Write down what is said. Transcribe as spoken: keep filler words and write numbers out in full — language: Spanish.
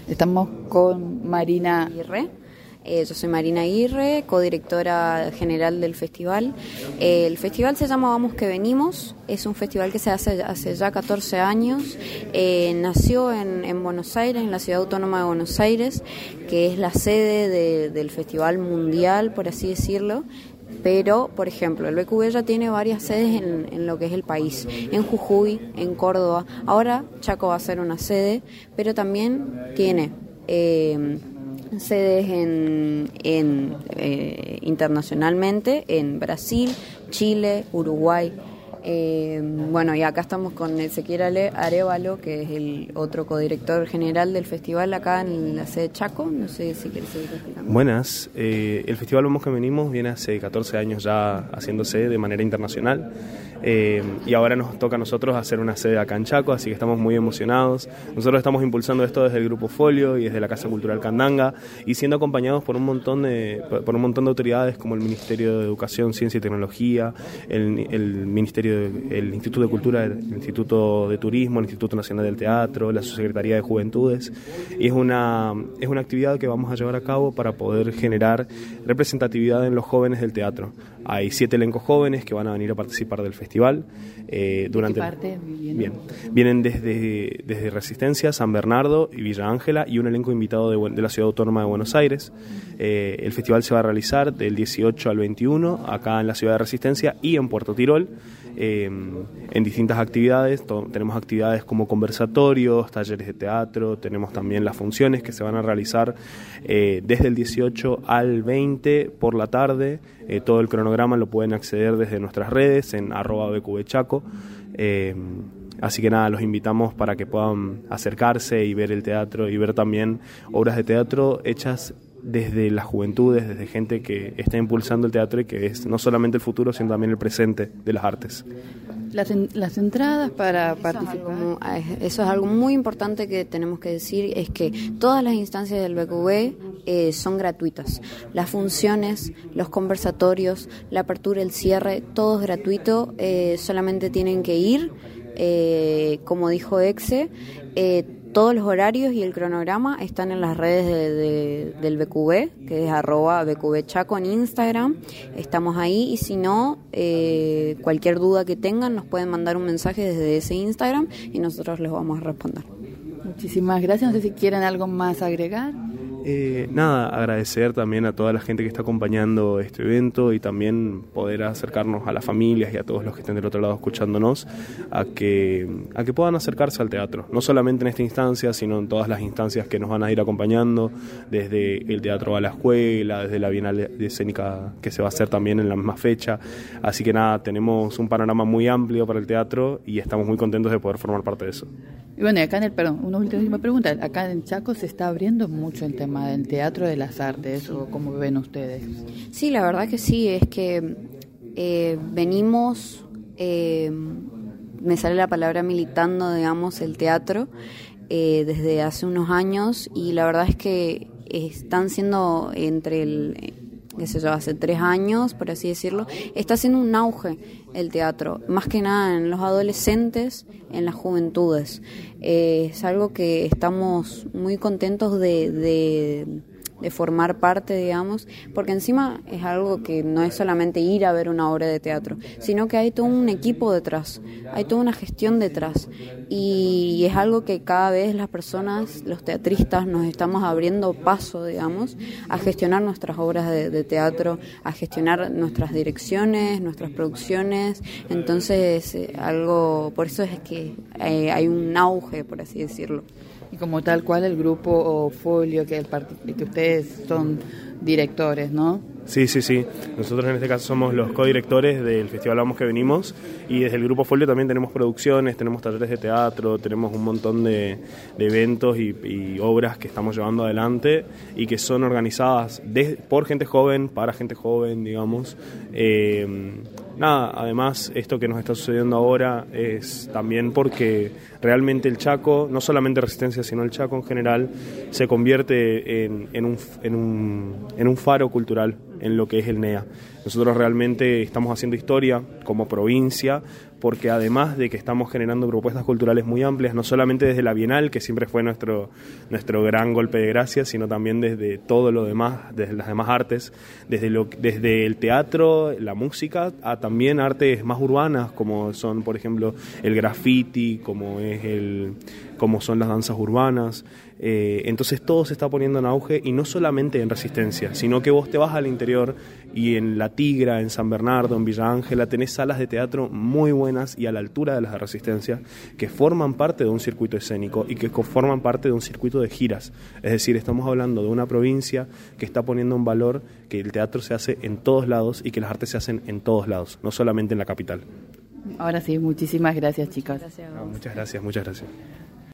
Estamos con Marina Aguirre. Eh, yo soy Marina Aguirre, codirectora general del festival. Eh, el festival se llama Vamos que Venimos, es un festival que se hace hace ya catorce años. Eh, nació en, en Buenos Aires, en la Ciudad Autónoma de Buenos Aires, que es la sede de, del festival mundial, por así decirlo. Pero, por ejemplo, el B Q B ya tiene varias sedes en, en lo que es el país, en Jujuy, en Córdoba. Ahora Chaco va a ser una sede, pero también tiene eh, sedes en, en eh, internacionalmente en Brasil, Chile, Uruguay. Eh, bueno, y acá estamos con Ezequiel Arévalo, que es el otro codirector general del festival acá en la sede Chaco. No sé si quieres seguir explicando. Buenas, eh, el Festival Vamos que Venimos viene hace catorce años ya haciéndose de manera internacional. Eh, y ahora nos toca a nosotros hacer una sede acá en Chaco, así que estamos muy emocionados. Nosotros estamos impulsando esto desde el Grupo Folio y desde la Casa Cultural Candanga, y siendo acompañados por un montón de por un montón de autoridades como el Ministerio de Educación, Ciencia y Tecnología, el, el Ministerio de, el Instituto de Cultura, el Instituto de Turismo, el Instituto Nacional del Teatro, la Subsecretaría de Juventudes. Y es una es una actividad que vamos a llevar a cabo para poder generar representatividad en los jóvenes del teatro. Hay siete elencos jóvenes que van a venir a participar del festival. Eh, durante ¿De qué parte vienen? Bien, vienen desde, desde Resistencia, San Bernardo y Villa Ángela, y un elenco invitado de, de la Ciudad Autónoma de Buenos Aires. Eh, el festival se va a realizar del dieciocho al veintiuno acá en la ciudad de Resistencia y en Puerto Tirol, eh, en distintas actividades. To- tenemos actividades como conversatorios, talleres de teatro, tenemos también las funciones que se van a realizar eh, desde el dieciocho al veinte por la tarde. Eh, todo el cronograma lo pueden acceder desde nuestras redes en arroba B Q B Chaco. Eh, así que nada, los invitamos para que puedan acercarse y ver el teatro y ver también obras de teatro hechas desde las juventudes, desde gente que está impulsando el teatro y que es no solamente el futuro, sino también el presente de las artes. Las, en, las entradas para Eso participar. es, algo, eso es algo muy importante que tenemos que decir, es que todas las instancias del B Q B eh, son gratuitas. Las funciones, los conversatorios, la apertura, el cierre, todo es gratuito. Eh, solamente tienen que ir, eh, como dijo Exe, eh, todos los horarios y el cronograma están en las redes de, de, del B Q B, que es arroba B Q B Chaco en Instagram. Estamos ahí, y si no, eh, cualquier duda que tengan nos pueden mandar un mensaje desde ese Instagram y nosotros les vamos a responder. Muchísimas gracias. No sé si quieren algo más agregar. Eh, nada, agradecer también a toda la gente que está acompañando este evento y también poder acercarnos a las familias y a todos los que estén del otro lado escuchándonos a que, a que puedan acercarse al teatro, no solamente en esta instancia, sino en todas las instancias que nos van a ir acompañando, desde el teatro a la escuela, desde la Bienal de Escénica que se va a hacer también en la misma fecha. Así que nada, tenemos un panorama muy amplio para el teatro y estamos muy contentos de poder formar parte de eso. Y bueno, acá en el, perdón, una última pregunta. Acá en Chaco se está abriendo mucho el tema del teatro, de las artes, o cómo ven ustedes. Sí, la verdad que sí, es que eh, venimos, eh, me sale la palabra militando, digamos, el teatro eh, desde hace unos años, y la verdad es que están siendo entre el... qué sé yo, hace tres años, por así decirlo, está haciendo un auge el teatro, más que nada en los adolescentes, en las juventudes. Eh, es algo que estamos muy contentos de, de, de formar parte, digamos, porque encima es algo que no es solamente ir a ver una obra de teatro, sino que hay todo un equipo detrás, hay toda una gestión detrás, y es algo que cada vez las personas, los teatristas, nos estamos abriendo paso, digamos, a gestionar nuestras obras de, de teatro, a gestionar nuestras direcciones, nuestras producciones. Entonces, eh, algo, por eso es que eh, hay un auge, por así decirlo. Y como tal cual el grupo Folio, que, el part- que ustedes son directores, ¿no? Sí, sí, sí. Nosotros en este caso somos los codirectores del Festival Vamos que Venimos, y desde el Grupo Folio también tenemos producciones, tenemos talleres de teatro, tenemos un montón de, de eventos y, y obras que estamos llevando adelante y que son organizadas de, por gente joven, para gente joven, digamos. Eh, nada, además esto que nos está sucediendo ahora es también porque realmente el Chaco, no solamente Resistencia, sino el Chaco en general, se convierte en, en, un, en, un, en un faro cultural en lo que es el N E A. Nosotros realmente estamos haciendo historia como provincia, porque además de que estamos generando propuestas culturales muy amplias, no solamente desde la Bienal, que siempre fue nuestro, nuestro gran golpe de gracia, sino también desde todo lo demás, desde las demás artes, desde, lo, desde el teatro, la música, a también artes más urbanas, como son, por ejemplo, el graffiti, como es el, como son las danzas urbanas. Eh, entonces todo se está poniendo en auge, y no solamente en Resistencia, sino que vos te vas al interior y en La Tigra, en San Bernardo, en Villa Ángela, tenés salas de teatro muy buenas y a la altura de las de Resistencia, que forman parte de un circuito escénico y que forman parte de un circuito de giras. Es decir, estamos hablando de una provincia que está poniendo en valor que el teatro se hace en todos lados y que las artes se hacen en todos lados, no solamente en la capital. Ahora sí, muchísimas gracias, chicas. Gracias a No, vos. muchas gracias, muchas gracias.